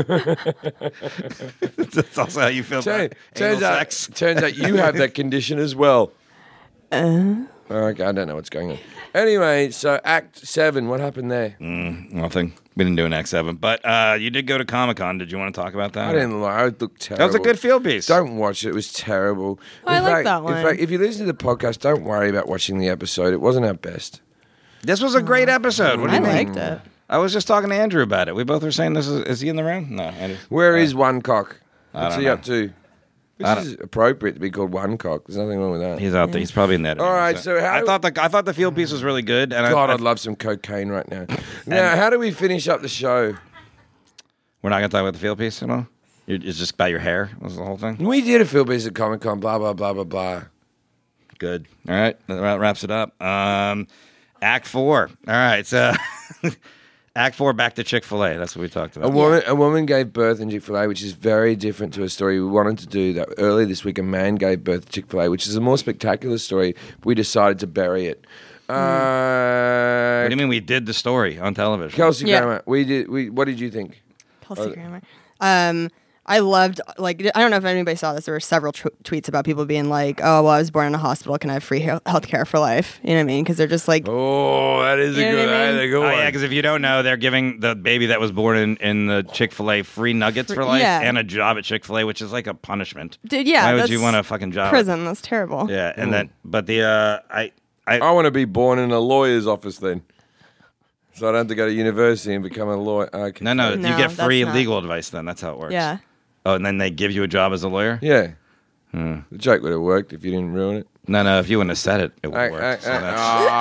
That's also how you feel turn- about turns anal out sex. turns out you have that condition as well. Uh, okay, I don't know what's going on. Anyway, so Act Seven, what happened there? Nothing. We didn't do an X seven, but uh, you did go to Comic Con. Did you want to talk about that? I didn't like. I looked terrible. That was a good field piece. Don't watch it. It was terrible. Oh, I In like fact- that In one. fact, if you listen to the podcast, don't worry about watching the episode. It wasn't our best. This was a great episode. What do I you mean? liked it. I was just talking to Andrew about it. We both were saying this is. Is he in the room? No. Andrew. Where is One Cock? What's don't he know. up to? I This is appropriate to be called One Cock. There's nothing wrong with that. He's out there. He's probably in that. All right, so how I do- thought the I thought the field piece was really good, and God, I, I'd love some cocaine right now. Now, how do we finish up the show? we're not gonna talk about the field piece at all. You're, it's just about your hair. Was the whole thing We did a field piece at Comic Con, blah, blah, blah, blah, blah. good? All right, that wraps it up. Um, Act four. All right, so Act four. Back to Chick Fil A. That's what we talked A about. woman, a woman gave birth in Chick-fil-A, which is very different to a story we wanted to do. That earlier this week, a man gave birth to Chick-fil-A, which is a more spectacular story. But we decided to bury it. What Uh, do you mean we did the story on television? Kelsey Yeah. Grammer, we did. We what did you think? Kelsey Grammer. Um, I loved, like, I don't know if anybody saw this. There were several tw- tweets about people being like, oh, well, I was born in a hospital. Can I have free health care for life? You know what I mean? Because they're just like, Oh, that is You a know good, what I that is mean? a good Oh one. yeah, because if you don't know, they're giving the baby that was born in, in the Chick Fil A free nuggets for life yeah. and a job at Chick Fil A, which is like a punishment. dude, yeah. Why would that's you want a fucking job? prison? That's terrible. Yeah, and then but the uh, I I I want to be born in a lawyer's office then, so I don't have to go to university and become a lawyer. Okay. no no, No, you get that's free not- legal advice then. That's how it works. Yeah. Oh, and then they give you a job as a lawyer. Yeah. Hmm. The joke would have worked if you didn't ruin it. No no, if you wouldn't have said it, it would I- work. I- So I- that's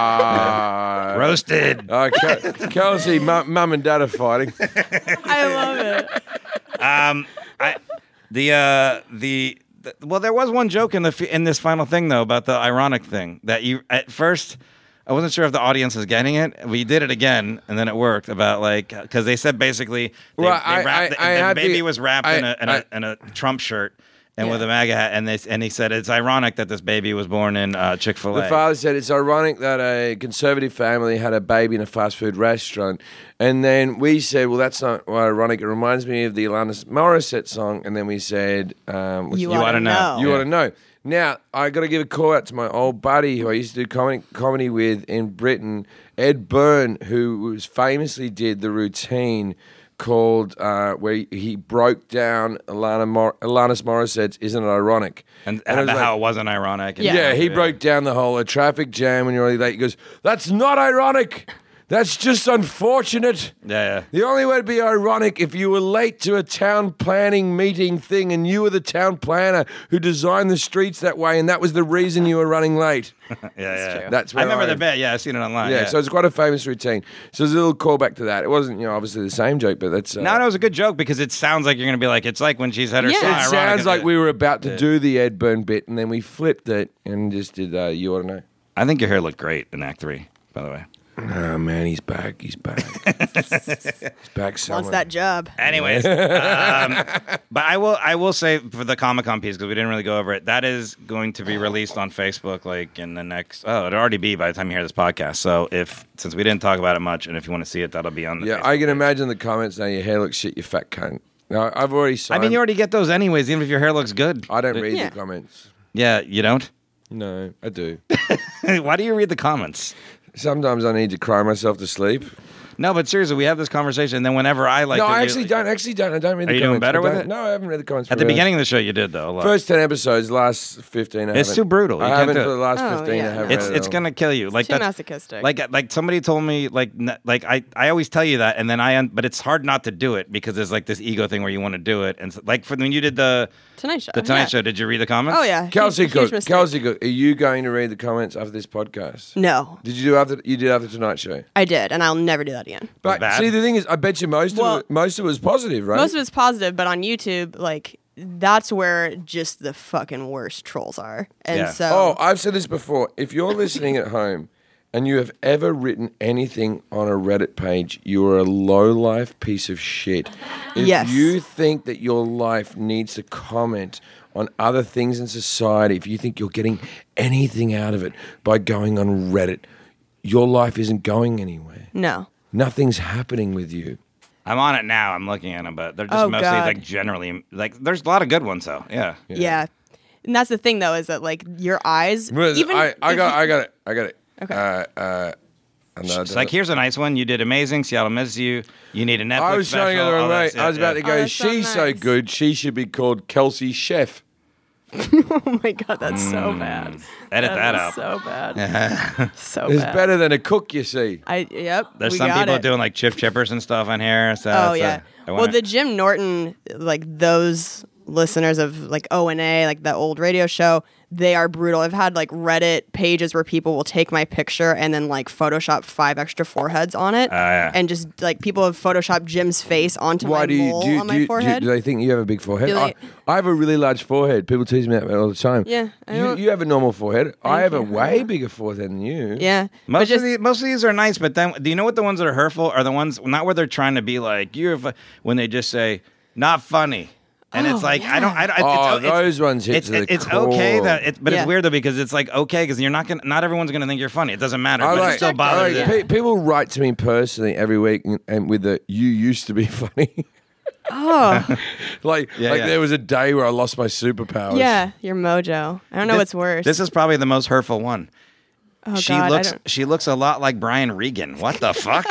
ah. roasted. Uh, Kel- Kelsey, mum, mum and dad are fighting. I love it. Um, I the uh the. the- Well, there was one joke in the f- in this final thing though about the ironic thing that you at first I wasn't sure if the audience was getting it. We did it again, and then it worked about like because they said basically they, Well, they I- wrapped, I- I the, the had baby to- was wrapped in, I- a, in, I- a, in a Trump shirt, and Yeah. with a MAGA hat, and they and he said it's ironic that this baby was born in uh, Chick-fil-A. The father said it's ironic that a conservative family had a baby in a fast food restaurant. And then we said, well, that's not ironic. It reminds me of the Alanis Morissette song. And then we said, um, what's You the- You ought oughta to know. know. You Yeah. want to know. Now, I got to give a call out to my old buddy who I used to do comedy, comedy with in Britain, Ed Byrne, who was famously did the routine called uh, where he broke down Alana Mor- Alanis Morissette's "Isn't It Ironic?" and, I was and how like- it wasn't ironic. and- Yeah. yeah, he broke down the whole a traffic jam when you're really late. He goes, "That's not ironic. That's just unfortunate." Yeah, yeah. The only way to be ironic if you were late to a town planning meeting thing and you were the town planner who designed the streets that way and that was the reason you were running late. yeah, yeah. true. That's I where remember I- the bit. Yeah, I've seen it online. Yeah, Yeah, so it's quite a famous routine. So there's a little callback to that. It wasn't, you know, obviously the same joke, but that's... Uh, no, no, it was a good joke because it sounds like you're going to be like, it's like when she's had her Yeah. son. It It ironic. sounds like we were about to do the Ed Byrne bit and then we flipped it and just did uh, You Ought to Know. I think your hair looked great in Act Three, by the way. Oh, man, he's back. He's back. he's back somewhere. Wants that job. Anyways, um, but I will I will say for the Comic Con piece because we didn't really go over it. That is going to be released on Facebook like in the next. Oh, it'll already be by the time you hear this podcast. So if since we didn't talk about it much, and if you want to see it, that'll be on. the Yeah, Facebook I can page. imagine the comments now. Your hair looks shit, you fat cunt. No, I've already I signed. mean, you already get those anyways, even if your hair looks good. I don't read Yeah. the comments. Yeah, you don't. No, I do. Why do you read the comments? Sometimes I need to cry myself to sleep. No, but seriously, we have this conversation, and then whenever I like, no, to I do- actually don't. Actually, don't. I don't read Are the you doing comments. better I with don't- it? No, I haven't read the comments. At for the really- beginning of the show, you did though. A lot. First ten episodes, last fifteen. I It's haven't- too brutal. You I can't haven't do for it. the last Oh, fifteen. yeah. I haven't. It's read it it's all. gonna kill you. Like too that's masochistic. Like like somebody told me like n- like I, I always tell you that, and then I un- but it's hard not to do it because there's like this ego thing where you want to do it, and so, like for when you did the Tonight Show. the Tonight yeah. Show, did you read the comments? Oh yeah. Kelsey Huge- huge Cook. mistake. Kelsey Cook. Are you going to read the comments after this podcast? No, Did you do after? You did after Tonight Show. I did, and I'll never do that again. But bad? see, the thing is, I bet you most Well- of it, most of it was positive, right? Most of it's positive, but on YouTube, like that's where just the fucking worst trolls are. And Yeah. so, Oh, I've said this before. If you're listening at home and you have ever written anything on a Reddit page, you are a low-life piece of shit. If Yes. you think that your life needs to comment on other things in society, if you think you're getting anything out of it by going on Reddit, your life isn't going anywhere. no. Nothing's happening with you. I'm on it now. I'm looking at them, but they're just Oh, mostly God. like generally like. There's a lot of good ones though. Yeah. Yeah. And that's the thing, though, is that like your eyes. Even I, I if got, you- I got it. I got it. Okay. Uh, uh, no, It's like here's a nice one. You did amazing. Seattle misses you. You need a Netflix I was special. trying to go the all wrong way. that- I was about to yeah. go, Oh, that's so she's so nice. good, she should be called Kelsey Chef. Oh my god, that's so bad. Edit that is out. So bad. so It's bad. better than a cook, you see. I yep. There's we some got people it. doing like chip chippers and stuff on here. So Oh it's, yeah. uh, I Well, wanna- the Jim Norton, like those listeners of like O and A, like that old radio show, they are brutal. I've had like Reddit pages where people will take my picture and then like Photoshop five extra foreheads on it, yeah. and just like people have Photoshopped Jim's face onto Why my do you mole do, you, on do, my you, do, forehead. do they think you have a big forehead? Do I, they- I have a really large forehead. People tease me about it all the time. Yeah, I you, don't- you have a normal forehead. I have a you. way bigger forehead than you. yeah, but Most just of these, most of these are nice, but then do you know what the ones that are hurtful are? The ones not where they're trying to be like you're fu-" when they just say not funny, and it's Oh, like I don't. I don't Oh, it's, it's, those ones hit It's, to the it's okay core. that, it, but Yeah. it's weird though because it's like okay because you're not gonna. Not everyone's gonna think you're funny. It doesn't matter, I but like, it still I bothers like you. pe- people write to me personally every week and, and with the "you used to be funny." oh like, Yeah, like yeah. there was a day where I lost my superpowers. yeah, your mojo. I don't know This- what's worse. This is probably the most hurtful one. oh she god, looks. I don't, She looks a lot like Brian Regan. What the fuck?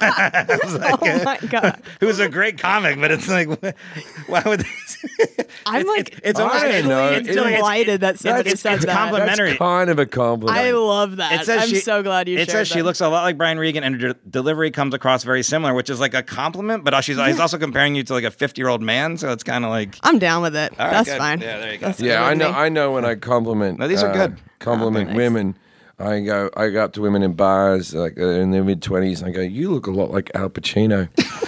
oh my god. Who's a great comic, but it's like, why would? They, I'm it's, like it's, it's almost I don't know. actually It's- delighted that somebody it's- said it's that. compliment- That's Complimentary. kind of a compliment. I love that. It says I'm she- so glad you It shared says she that. looks a lot like Brian Regan, and her de- delivery comes across very similar, which is like a compliment. But she's, he's also comparing you to like a fifty-year-old man, so it's kind of like. I'm down with it. All right, That's good. fine. Yeah, there you go. That's Yeah, good I with know. me. I know when I compliment. No, these are uh, good. Compliment Oh, nice. women. I go. I go up to women in bars, like uh, in their mid twenties, and I go, "You look a lot like Al Pacino."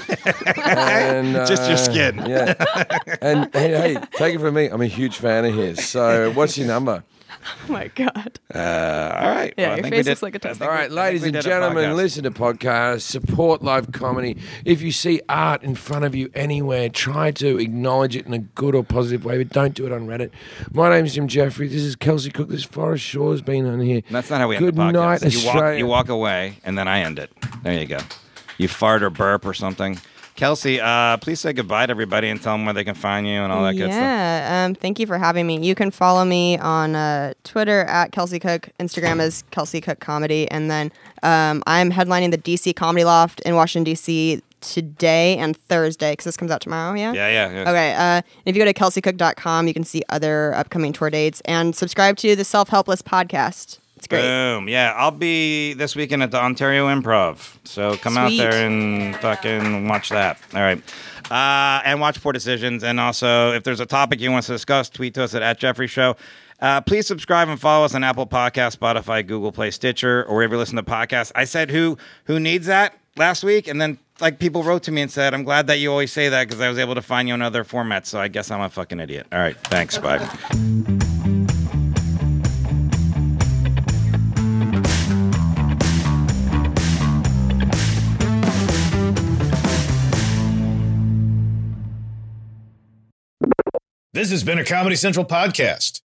and, Just your uh, skin. Yeah. And hey, hey, take it from me. I'm a huge fan of his. So, what's your number? Oh my God. Uh, all right. Yeah, Well, I your think face we looks did- like a I toast. think All we- right, I think ladies we and did a gentlemen, podcast. listen to podcasts, support live comedy. If you see art in front of you anywhere, try to acknowledge it in a good or positive way, but don't do it on Reddit. My name's Jim Jeffrey. This is Kelsey Cook. This is Forrest Shaw's been on here. That's not how we end Good the podcast. night, you, walk, Australia. you walk away, and then I end it. There you go. You fart or burp or something. Kelsey, uh, please say goodbye to everybody and tell them where they can find you and all that good stuff. Yeah, um, thank you for having me. You can follow me on uh, Twitter at Kelsey Cook. Instagram is Kelsey Cook Comedy. And then um, I'm headlining the D C Comedy Loft in Washington, D C today and Thursday, because this comes out tomorrow, yeah? Yeah, yeah. yeah. Okay, uh, if you go to kelsey cook dot com, you can see other upcoming tour dates and subscribe to the Self Helpless podcast. It's great. Boom. Yeah, I'll be this weekend at the Ontario Improv. So come out Sweet. there and fucking watch that. All right. Uh, and watch Poor Decisions. And also, if there's a topic you want us to discuss, tweet to us at, at Jeffrey Show. Uh, please subscribe and follow us on Apple Podcasts, Spotify, Google Play, Stitcher, or wherever you listen to podcasts. I said who who needs that last week, and then like people wrote to me and said, I'm glad that you always say that because I was able to find you in other formats. So I guess I'm a fucking idiot. All right. Thanks. Bye. This has been a Comedy Central podcast.